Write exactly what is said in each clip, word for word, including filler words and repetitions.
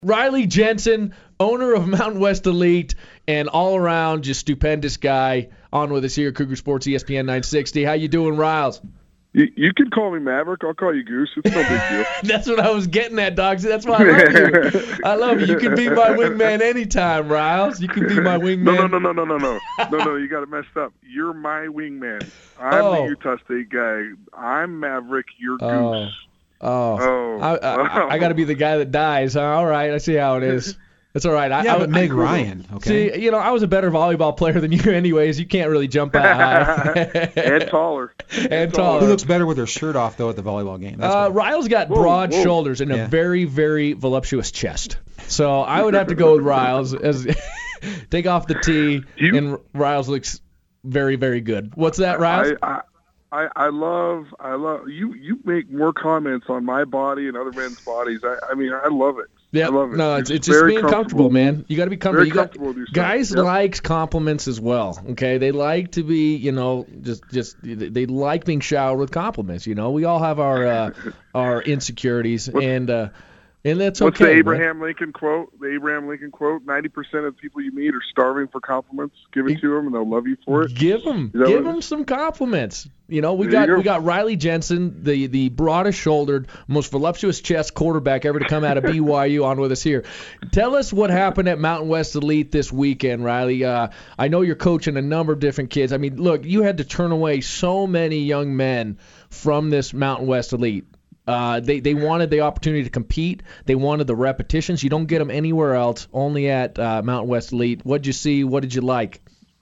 Riley Jensen, owner of Mountain West Elite, and all around just stupendous guy. On with us here, Cougar Sports E S P N nine sixty. How you doing, Riles? You, you can call me Maverick. I'll call you Goose. It's no big deal. That's what I was getting at, Dogs. That's why I love you. I love you. You can be my wingman anytime, Riles. You can be my wingman. No, no, no, no, no, no, no. No, no, you got it messed up. You're my wingman. I'm Oh. the Utah State guy. I'm Maverick. You're Oh. Goose. Oh, Oh. I, I, I got to be the guy that dies. Huh? All right, I see how it is. That's all right. I, Yeah, I, but I, Meg Ryan, okay? See, you know, I was a better volleyball player than you anyways. You can't really jump that high. And taller. And Who taller. looks better with her shirt off, though, at the volleyball game? That's Uh, what- Riles got Whoa, broad whoa. shoulders and a Yeah. very, very voluptuous chest. So I would have to go with Riles. As take off the tee, You- and Riles looks very, very good. What's that, Riles? I, I, I, I love, I love you. You make more comments on my body and other men's bodies. I, I mean, I love it. Yeah, I love it. no, it's, You're it's just very being comfortable, man. You got to be comfortable. Very You got, comfortable with yourself. guys Yep. likes compliments as well. Okay, they like to be, you know, just just they like being showered with compliments. You know, we all have our uh, our insecurities, and uh, and that's okay. What's the man. Abraham Lincoln quote? The Abraham Lincoln quote: ninety percent of the people you meet are starving for compliments. Give it to them, and they'll love you for it. Give them, Is that give what- them some compliments. You know, we There got you go. we got Riley Jensen, the the broadest shouldered, most voluptuous chest quarterback ever to come out of B Y U, on with us here. Tell us what happened at Mountain West Elite this weekend, Riley. Uh, I know you're coaching a number of different kids. I mean, look, you had to turn away so many young men from this Mountain West Elite. Uh, they they wanted the opportunity to compete. They wanted the repetitions. You don't get them anywhere else, only at uh, Mountain West Elite. What'd you see? What did you like?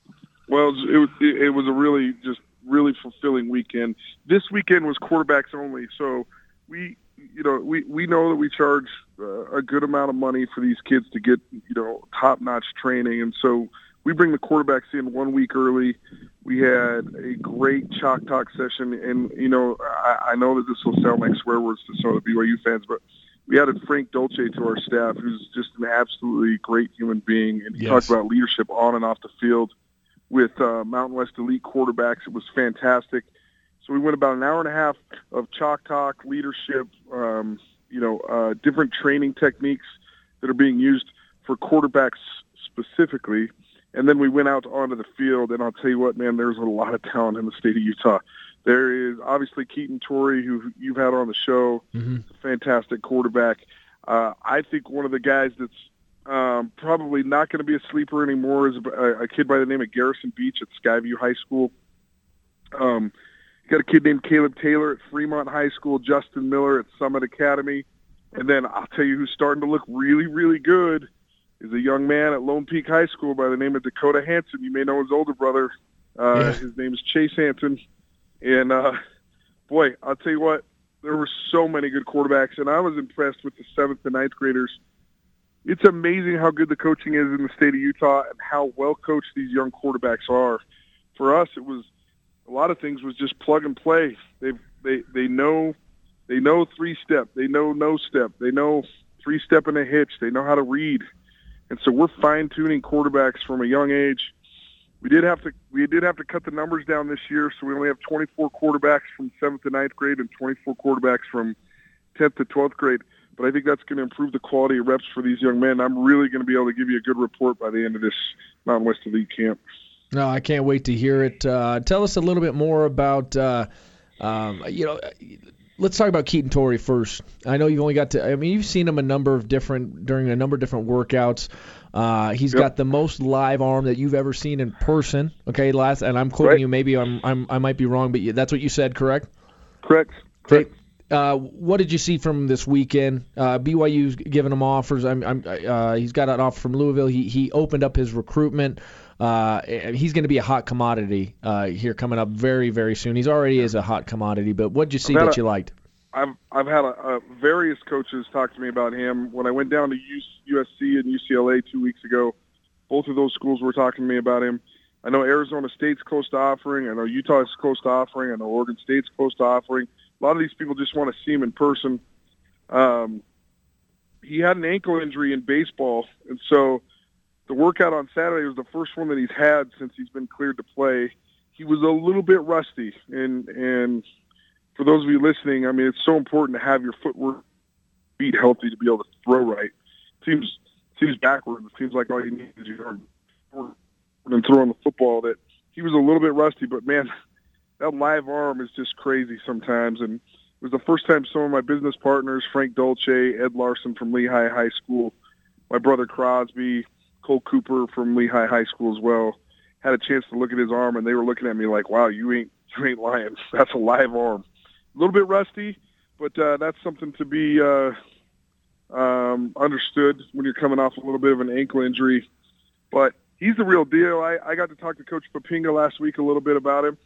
Well, it was it, it was a really just really fulfilling weekend. This weekend was quarterbacks only, so we you know we we know that we charge uh, a good amount of money for these kids to get you know top notch training, and so we bring the quarterbacks in one week early. We had a great chalk talk session, and you know I, I know that this will sound like swear words to some of the B Y U fans, but we added Frank Dolce to our staff, who's just an absolutely great human being, and he Yes. talked about leadership on and off the field with uh, Mountain West Elite quarterbacks. It was fantastic. So we went about an hour and a half of chalk talk, leadership, um, you know, uh, different training techniques that are being used for quarterbacks specifically. And then we went out onto the field, and I'll tell you what, man, there's a lot of talent in the state of Utah. There is obviously Keaton Torrey, who you've had on the show, Mm-hmm. fantastic quarterback. Uh, I think one of the guys that's um, probably not going to be a sleeper anymore is a, a kid by the name of Garrison Beach at Skyview High School. Um, you got a kid named Caleb Taylor at Fremont High School, Justin Miller at Summit Academy. And then I'll tell you who's starting to look really, really good is a young man at Lone Peak High School by the name of Dakota Hanson. You may know his older brother. Uh, Yeah. His name is Chase Hanson. And, uh, boy, I'll tell you what, there were so many good quarterbacks, and I was impressed with the seventh and ninth graders. It's amazing how good the coaching is in the state of Utah and how well coached these young quarterbacks are. For us, it was a lot of things was just plug and play. They they they know they know three step, they know no step, they know three step and a hitch, they know how to read, and so we're fine tuning quarterbacks from a young age. We did have to we did have to cut the numbers down this year, so we only have twenty-four quarterbacks from seventh to ninth grade and twenty-four quarterbacks from tenth to twelfth grade. But I think that's going to improve the quality of reps for these young men. I'm really going to be able to give you a good report by the end of this Mountain West Elite camp. No, I can't wait to hear it. Uh, tell us a little bit more about, uh, um, you know, let's talk about Keaton Torrey first. I know you've only got to, I mean, you've seen him a number of different, during a number of different workouts. Uh, he's Yep. got the most live arm that you've ever seen in person. Okay, last, and I'm quoting Right. you. Maybe I'm, I'm, I might be wrong, but you, that's what you said, correct? Correct. Correct. Uh, what did you see from this weekend? Uh, B Y U's giving him offers. I'm, I'm, uh, he's got an offer from Louisville. He he opened up his recruitment. Uh, and he's going to be a hot commodity uh, here coming up very, very soon. He's already is a hot commodity. But what did you see I've had that a- you liked? I've I've had a, a various coaches talk to me about him. When I went down to U, USC and U C L A two weeks ago, both of those schools were talking to me about him. I know Arizona State's close to offering. I know Utah's close to offering. I know Oregon State's close to offering. A lot of these people just want to see him in person. Um, he had an ankle injury in baseball, and so the workout on Saturday was the first one that he's had since he's been cleared to play. He was a little bit rusty, and and for those of you listening, I mean, it's so important to have your footwork, feet healthy to be able to throw right. seems seems backwards. It seems like all you need is you and throwing the football. That he was a little bit rusty, but man, that live arm is just crazy sometimes. And it was the first time some of my business partners, Frank Dolce, Ed Larson from Lehigh High School, my brother Crosby, Cole Cooper from Lehigh High School as well, had a chance to look at his arm, and they were looking at me like, wow, you ain't you ain't lying. That's a live arm. A little bit rusty, but uh, that's something to be uh, um, understood when you're coming off a little bit of an ankle injury. But he's the real deal. I, I got to talk to Coach Papinga last week a little bit about him.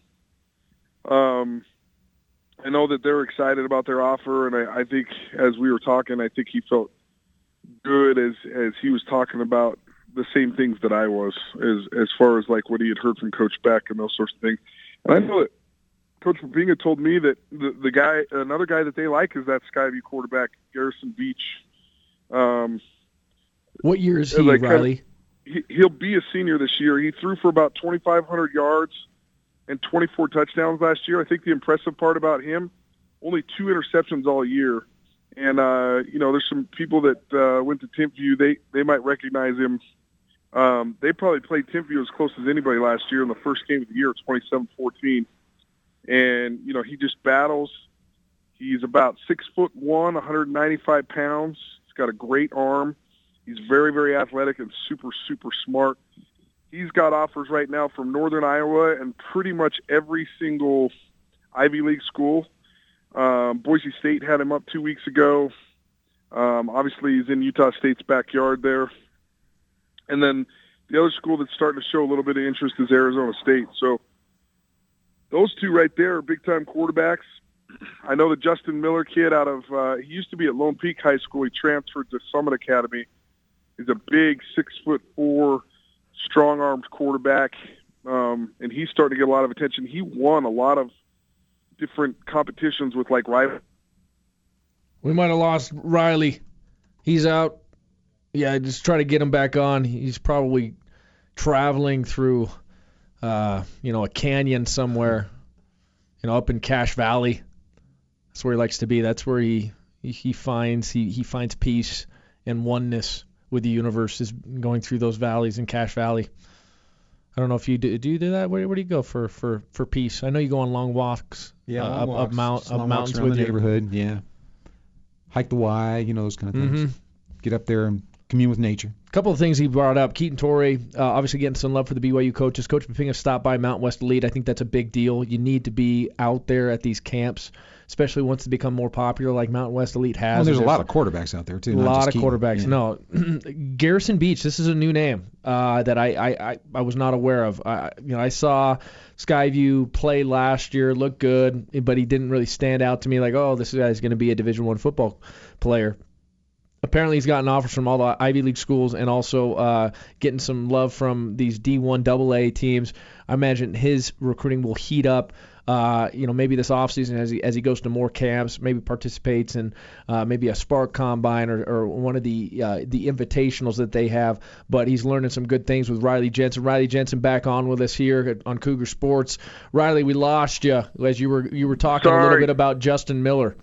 Um, I know that they're excited about their offer, and I, I think as we were talking, I think he felt good as as he was talking about the same things that I was, as as far as like what he had heard from Coach Beck and those sorts of things. And I know that Coach Papinga told me that the, the guy, another guy that they like is that Skyview quarterback, Garrison Beach. Um, what year is he, like Riley? Kind of, he, he'll be a senior this year. He threw for about twenty-five hundred yards and twenty-four touchdowns last year. I think the impressive part about him, only two interceptions all year. And, uh, you know, there's some people that uh, went to Timpview. They, they might recognize him. Um, they probably played Timpview as close as anybody last year in the first game of the year, twenty-seven fourteen. And, you know, he just battles. He's about six foot one, one hundred ninety-five pounds. He's got a great arm. He's very, very athletic and super, super smart. He's got offers right now from Northern Iowa and pretty much every single Ivy League school. Um, Boise State had him up two weeks ago. Um, obviously, he's in Utah State's backyard there. And then the other school that's starting to show a little bit of interest is Arizona State. So those two right there are big-time quarterbacks. I know the Justin Miller kid out of uh, – he used to be at Lone Peak High School. He transferred to Summit Academy. He's a big six foot four, strong-armed quarterback, um, and he's starting to get a lot of attention. He won a lot of different competitions with, like, rival. We might have lost Riley. He's out. Yeah, just try to get him back on. He's probably traveling through, uh, you know, a canyon somewhere, you know, up in Cache Valley. That's where he likes to be. That's where he he, he finds he, he finds peace and oneness with the universe, is going through those valleys in Cache Valley. I don't know if you do, do you do that? Where, where do you go for, for, for peace? I know you go on long walks. Yeah, uh, long up, walks. up, mount, up long mountains walks around with the your neighborhood. Yeah, hike the Y, you know, those kind of things. Mm-hmm. Get up there and commune with nature. A couple of things he brought up. Keaton Torrey, uh, obviously getting some love for the B Y U coaches. Coach Papinga stopped by Mountain West Elite. I think that's a big deal. You need to be out there at these camps, especially once they become more popular like Mountain West Elite has. Well, there's, there's a lot of quarterbacks out there, too. A lot of quarterbacks. Yeah. No. Garrison Beach, this is a new name uh, that I, I, I, I was not aware of. I, you know, I saw Skyview play last year, look good, but he didn't really stand out to me like, oh, this guy's going to be a Division One football player. Apparently he's gotten offers from all the Ivy League schools and also uh, getting some love from these D one double A teams. I imagine his recruiting will heat up, uh, you know, maybe this offseason as he as he goes to more camps, maybe participates in uh, maybe a Spark Combine or, or one of the uh, the invitationals that they have. But he's learning some good things with Riley Jensen. Riley Jensen back on with us here on Cougar Sports. Riley, we lost you as you were you were talking Sorry. a little bit about Justin Miller.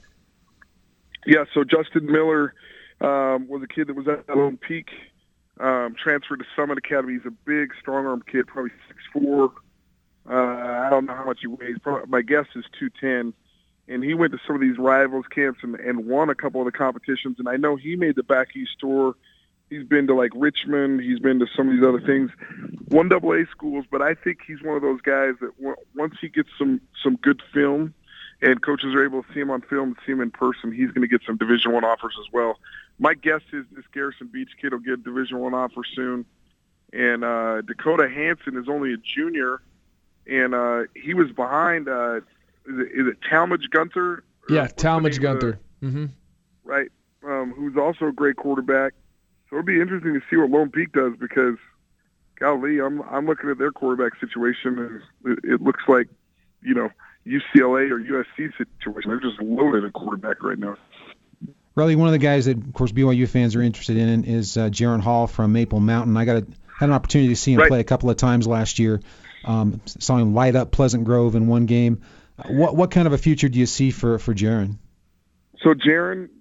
Yeah, so Justin Miller Um, was a kid that was at Lone Peak, um, transferred to Summit Academy. He's a big, strong-armed kid, probably six foot four. Uh, I don't know how much he weighs. Probably, my guess is two ten. And he went to some of these rivals camps and, and won a couple of the competitions. And I know he made the Back East tour. He's been to, like, Richmond. He's been to some of these other things. One double A schools, but I think he's one of those guys that w- once he gets some, some good film and coaches are able to see him on film, see him in person, he's going to get some Division One offers as well. My guess is this Garrison Beach kid will get a Division One offer soon. And uh, Dakota Hanson is only a junior, and uh, he was behind, uh, is, it, is it Talmadge Gunther? Yeah, Talmadge Gunther. Mm-hmm. Right, um, who's also a great quarterback. So it'll be interesting to see what Lone Peak does because, golly, I'm I'm looking at their quarterback situation, and it, it looks like, you know, U C L A or U S C situation. They're just loaded at quarterback right now. Riley, one of the guys that, of course, B Y U fans are interested in is uh, Jaron Hall from Maple Mountain. I got a, had an opportunity to see him right. play a couple of times last year. Um, saw him light up Pleasant Grove in one game. Uh, what what kind of a future do you see for for Jaron? So Jaron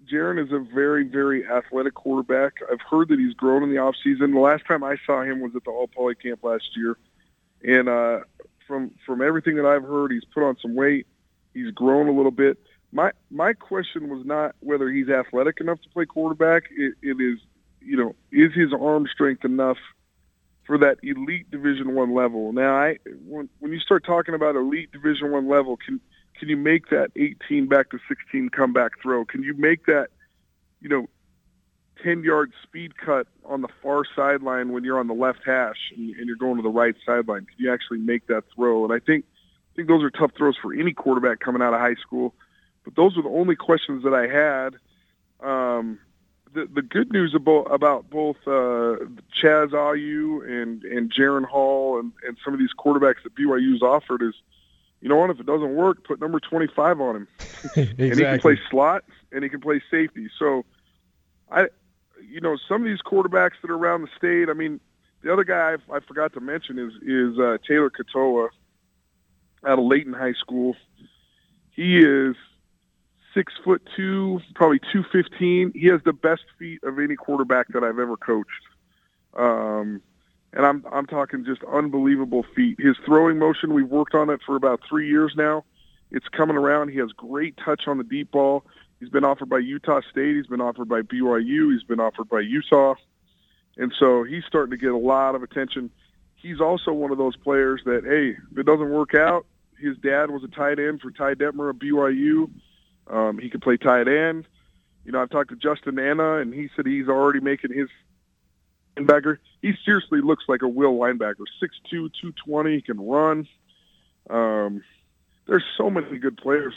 Jaron is a very, very athletic quarterback. I've heard that he's grown in the off season. The last time I saw him was at the All Poly camp last year, and uh, from from everything that I've heard, he's put on some weight. He's grown a little bit. My my question was not whether he's athletic enough to play quarterback. It, it is, you know, is his arm strength enough for that elite Division One level? Now, I when when you start talking about elite Division One level, can Can you make that eighteen back to sixteen comeback throw? Can you make that, you know, ten-yard speed cut on the far sideline when you're on the left hash and, and you're going to the right sideline? Can you actually make that throw? And I think I think those are tough throws for any quarterback coming out of high school. But those are the only questions that I had. Um, the the good news about about both uh, Chaz Ayu and and Jaron Hall and, and some of these quarterbacks that B Y U's offered is, you know what, if it doesn't work, put number twenty-five on him. Exactly. And he can play slot, and he can play safety. So, I, you know, some of these quarterbacks that are around the state, I mean, the other guy I, I forgot to mention is is uh, Taylor Katoa out of Layton High School. He is six foot two, probably two fifteen. He has the best feet of any quarterback that I've ever coached. Um And I'm I'm talking just unbelievable feet. His throwing motion, we've worked on it for about three years now. It's coming around. He has great touch on the deep ball. He's been offered by Utah State. He's been offered by B Y U. He's been offered by Utah. And so he's starting to get a lot of attention. He's also one of those players that, hey, if it doesn't work out, his dad was a tight end for Ty Detmer of B Y U. Um, he could play tight end. You know, I've talked to Justin Anna, and he said he's already making his linebacker. He seriously looks like a will linebacker. six two, two twenty, he can run. Um, there's so many good players.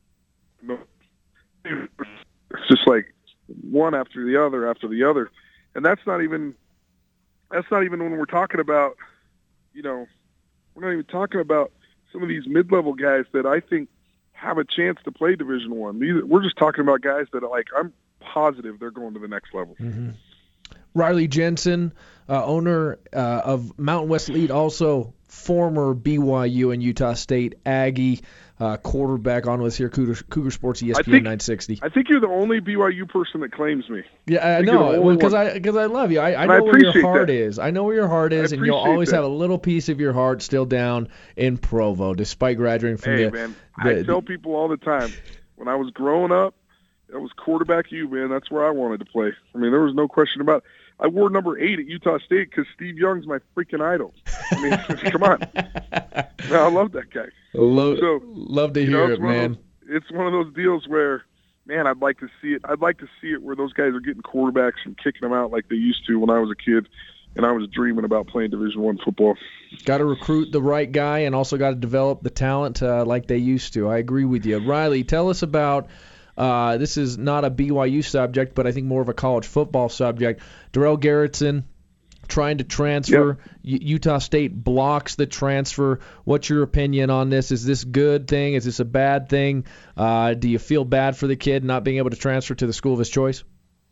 It's just like one after the other after the other. And that's not even that's not even when we're talking about, you know, we're not even talking about some of these mid-level guys that I think have a chance to play Division One. These we're just talking about guys that are like, I'm positive they're going to the next level. Mm-hmm. Riley Jensen, uh, owner uh, of Mountain West Elite, also former B Y U and Utah State Aggie uh, quarterback, on with us here, Cougar, Cougar Sports E S P N think, nine sixty. I think you're the only B Y U person that claims me. Yeah, I, I know, because I because I love you. I, I know I where your heart that. is. I know where your heart is, and you'll always that. have a little piece of your heart still down in Provo, despite graduating from hey, the. man, the, I tell people all the time, when I was growing up, it was quarterback U, man. That's where I wanted to play. I mean, there was no question about it. I wore number eight at Utah State because Steve Young's my freaking idol. I mean, come on. I love that guy. Love, so, love to hear you know, it, man. Those, it's one of those deals where, man, I'd like to see it. I'd like to see it where those guys are getting quarterbacks and kicking them out like they used to when I was a kid, and I was dreaming about playing Division One football. Got to recruit the right guy, and also got to develop the talent uh, like they used to. I agree with you. Riley, tell us about. Uh, this is not a B Y U subject, but I think more of a college football subject. Darrell Garretson trying to transfer. Yep. U- Utah State blocks the transfer. What's your opinion on this? Is this a good thing? Is this a bad thing? Uh, do you feel bad for the kid not being able to transfer to the school of his choice?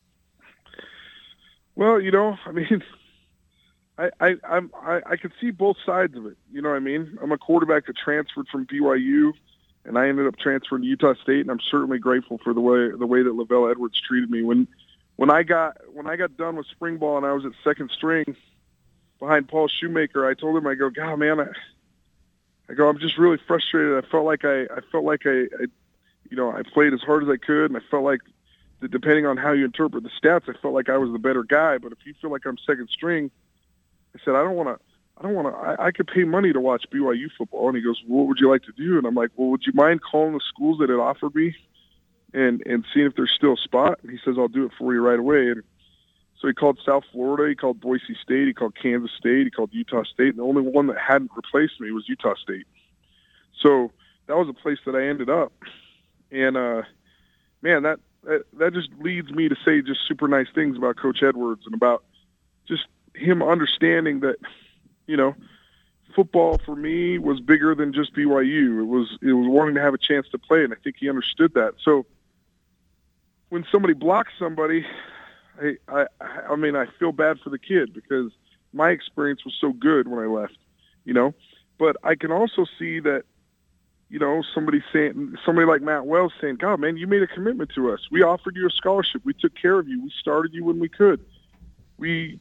Well, you know, I mean, I I I'm, I, I could see both sides of it. You know what I mean? I'm a quarterback that transferred from B Y U. And I ended up transferring to Utah State, and I'm certainly grateful for the way the way that Lavelle Edwards treated me. When when I got when I got done with spring ball and I was at second string behind Paul Shoemaker, I told him, I go, God, man, I, I go, I'm just really frustrated. I felt like I, I felt like I, I, you know, I played as hard as I could, and I felt like, that depending on how you interpret the stats, I felt like I was the better guy. But if you feel like I'm second string, I said, I don't want to. I don't want to, I, I could pay money to watch B Y U football. And he goes, well, what would you like to do? And I'm like, well, would you mind calling the schools that had offered me and, and seeing if there's still a spot? And he says, I'll do it for you right away. And so he called South Florida, he called Boise State, he called Kansas State, he called Utah State. And the only one that hadn't replaced me was Utah State. So that was a place that I ended up. And, uh, man, that, that, that just leads me to say just super nice things about Coach Edwards and about just him understanding that, you know, football for me was bigger than just B Y U. It was it was wanting to have a chance to play, and I think he understood that. So when somebody blocks somebody, I I, I mean, I feel bad for the kid because my experience was so good when I left, you know. But I can also see that, you know, somebody saying, somebody like Matt Wells saying, God, man, you made a commitment to us. We offered you a scholarship. We took care of you. We started you when we could. We,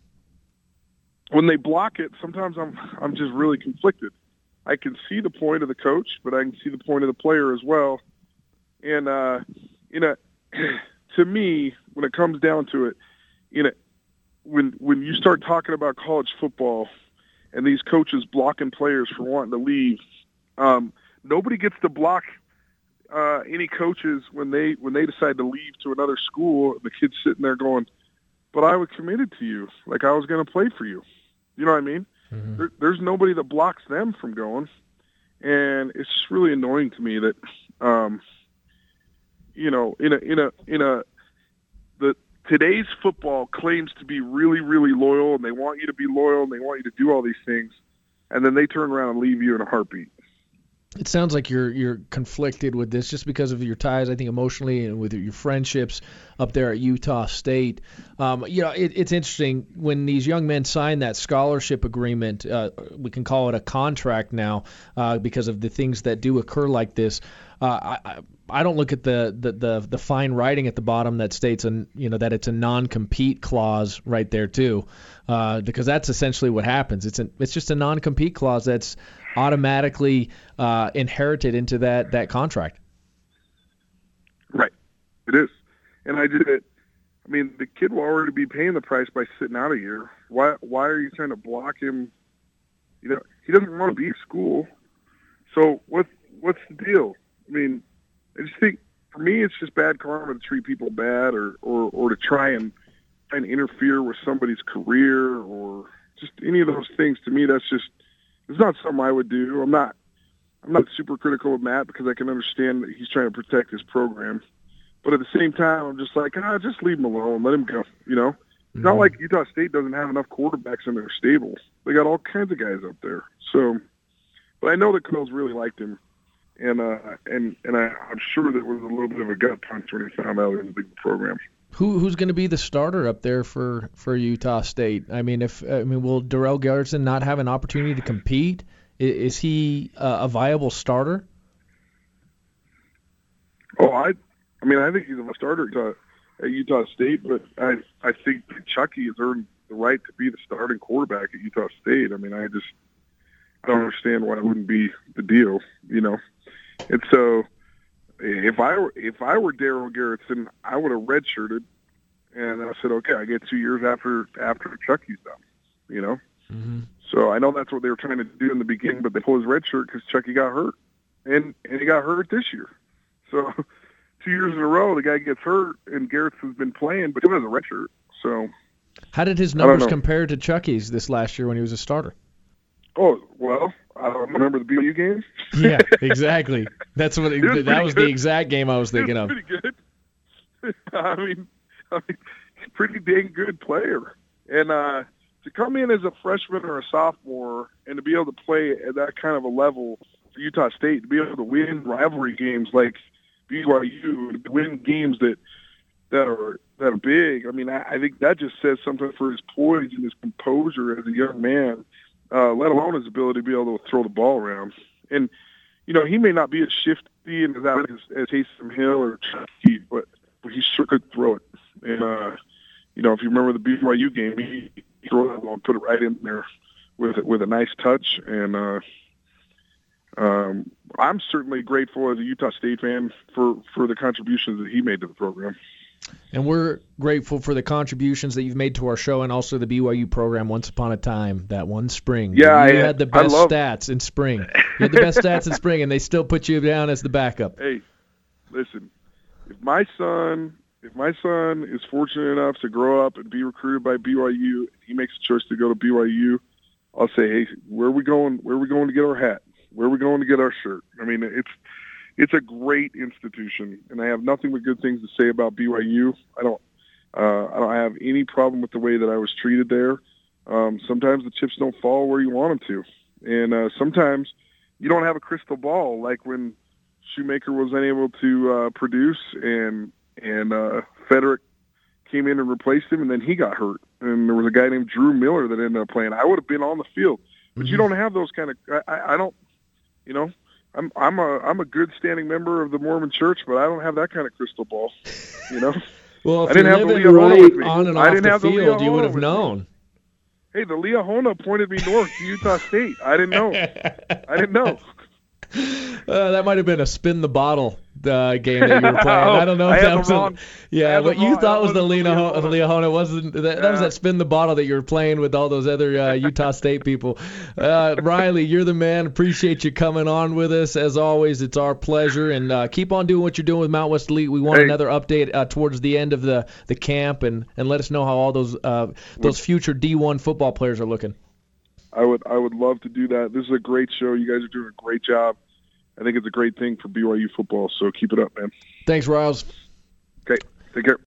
when they block it, sometimes I'm, I'm just really conflicted. I can see the point of the coach, but I can see the point of the player as well. And, uh, you know, to me, when it comes down to it, you know, when when you start talking about college football and these coaches blocking players for wanting to leave, um, nobody gets to block uh, any coaches when they when they decide to leave to another school. The kid's sitting there going, "But I was committed to you, like I was going to play for you." You know what I mean? Mm-hmm. There, there's nobody that blocks them from going, and it's just really annoying to me that, um, you know, in a in a in a the today's football claims to be really really loyal, and they want you to be loyal, and they want you to do all these things, and then they turn around and leave you in a heartbeat. It sounds like you're you're conflicted with this just because of your ties, I think, emotionally, and with your friendships up there at Utah State. Um, you know, it, it's interesting when these young men sign that scholarship agreement. Uh, we can call it a contract now uh, because of the things that do occur like this. Uh, I, I don't look at the, the, the, the fine writing at the bottom that states an, you know that it's a non-compete clause right there too, uh, because that's essentially what happens. It's an, it's just a non-compete clause that's automatically uh, inherited into that, that contract. Right, it is, and I did it. I mean, the kid will already be paying the price by sitting out a year. Why why are you trying to block him? You know, he doesn't want to be at school. So what what's the deal? I mean, I just think, for me, it's just bad karma to treat people bad or, or, or to try and try and interfere with somebody's career or just any of those things. To me, that's just, it's not something I would do. I'm not I'm not super critical of Matt because I can understand that he's trying to protect his program. But at the same time, I'm just like, ah, just leave him alone. Let him go, you know? It's mm-hmm. not like Utah State doesn't have enough quarterbacks in their stable. They got all kinds of guys up there. So, but I know the Colts really liked him. And uh, and and I, I'm sure that was a little bit of a gut punch when he found out he was leaving the program. Who who's going to be the starter up there for, for Utah State? I mean, if I mean, will Darrell Garretson not have an opportunity to compete? Is, is he uh, a viable starter? Oh, I I mean, I think he's a starter at, uh, at Utah State, but I I think Chucky has earned the right to be the starting quarterback at Utah State. I mean, I just I don't understand why it wouldn't be the deal, you know. And so, if I were if I were Darrell Garretson, I would have redshirted, and I said, okay, I get two years after after Chucky's done, you know. Mm-hmm. So I know that's what they were trying to do in the beginning, but they pulled his red shirt because Chucky got hurt, and and he got hurt this year. So two years in a row, the guy gets hurt, and Garrettson's been playing, but he has a red shirt. So how did his numbers compare to Chucky's this last year when he was a starter? Oh, well, I don't remember the B Y U game. Yeah, exactly. That's what it, was that was good. The exact game I was thinking of. Pretty good. I mean, I mean, he's a pretty dang good player, and uh, to come in as a freshman or a sophomore and to be able to play at that kind of a level for Utah State, to be able to win rivalry games like B Y U, to win games that that are that are big. I mean, I, I think that just says something for his poise and his composure as a young man. Uh, let alone his ability to be able to throw the ball around. And, you know, he may not be as shifty and as out as, as Taysom Hill or Chucky, but, but he sure could throw it. And, uh, you know, if you remember the B Y U game, he, he threw that ball and put it right in there with with a nice touch. And uh, um, I'm certainly grateful as a Utah State fan for, for the contributions that he made to the program. And we're grateful for the contributions that you've made to our show and also the B Y U program once upon a time, that one spring. Yeah, you I had the best love... stats in spring. You had the best stats in spring, and they still put you down as the backup. Hey, listen, if my son if my son is fortunate enough to grow up and be recruited by B Y U, he makes a choice to go to B Y U, I'll say, hey, where are we going? Where are we going to get our hat? Where are we going to get our shirt? I mean, it's It's a great institution, and I have nothing but good things to say about B Y U. I don't, uh, I don't have any problem with the way that I was treated there. Um, sometimes the chips don't fall where you want them to, and uh, sometimes you don't have a crystal ball, like when Shoemaker was unable to uh, produce, and and uh, Federick came in and replaced him, and then he got hurt, and there was a guy named Drew Miller that ended up playing. I would have been on the field, but mm-hmm. you don't have those kind of. I, I don't, you know. I'm I'm a I'm a good standing member of the Mormon Church, but I don't have that kind of crystal ball. You know. Well, if I didn't you're have the living Leahona right with me. on and I off didn't the have the field, you Leahona would have with me. known. Hey, the Leahona pointed me north to Utah State. I didn't know. I didn't know. Uh, that might have been a spin the bottle uh, game that you were playing. I don't know if I had that the was wrong- a, I yeah, had the what you wrong- thought that was the wasn't the Leahona. Leahona. Leahona wasn't that, that was Yeah. that spin the bottle that you were playing with all those other uh, Utah State people. Uh, Riley, you're the man. Appreciate you coming on with us as always. It's our pleasure, and uh, keep on doing what you're doing with Mount West Elite. We want Hey. another update uh, towards the end of the, the camp, and, and let us know how all those uh, those future D one football players are looking. I would I would love to do that. This is a great show. You guys are doing a great job. I think it's a great thing for B Y U football. So keep it up, man. Thanks, Riles. Okay, take care.